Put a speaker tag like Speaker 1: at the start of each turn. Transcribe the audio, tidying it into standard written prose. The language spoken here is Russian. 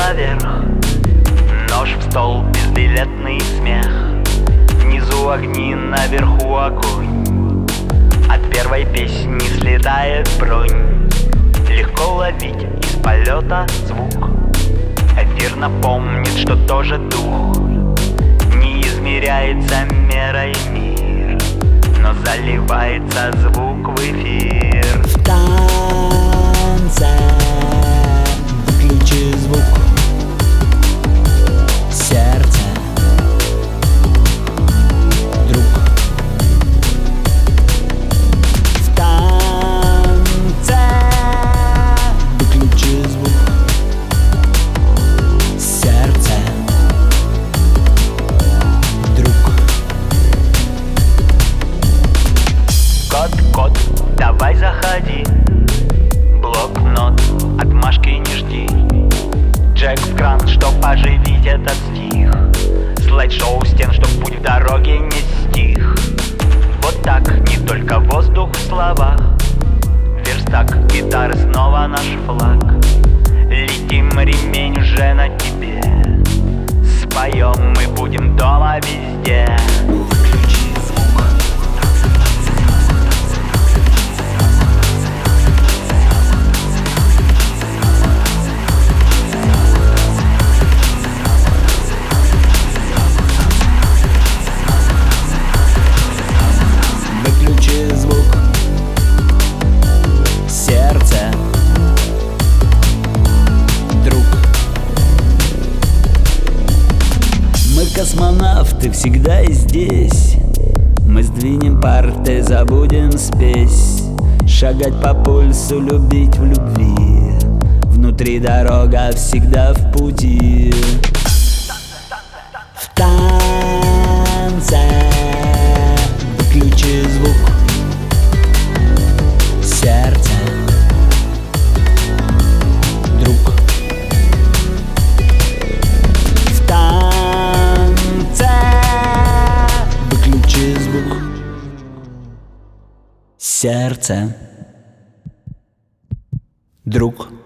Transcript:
Speaker 1: наверх. Нож в стол, безбилетный смех. Внизу огни, наверху огонь. От первой песни слетает бронь. Легко ловить из полета звук. Эфир напомнит, что тоже дух. Не измеряется мерой мир, но заливается звук в эфир.
Speaker 2: В танце выключи звук. Сердце, друг. В танце выключи звук. Сердце, друг.
Speaker 1: Кот, давай заходи. Блокнот, отмашки не жди. Джек в кран, чтоб оживить этот стих. Слайд-шоу стен, чтоб путь в дороге не стих. Вот так, не только воздух в словах. Верстак, гитары, снова наш флаг. Летим, ремень уже на тебе. Споем, мы будем дома везде.
Speaker 2: Выключи звук. Сердце, друг. Мы космонавты всегда и здесь. Мы сдвинем парты, забудем спесь. Шагать по пульсу, любить в любви. Внутри дорога всегда в пути. В танце выключи звук. Сердце, друг. В танце выключи звук. Сердце, друг.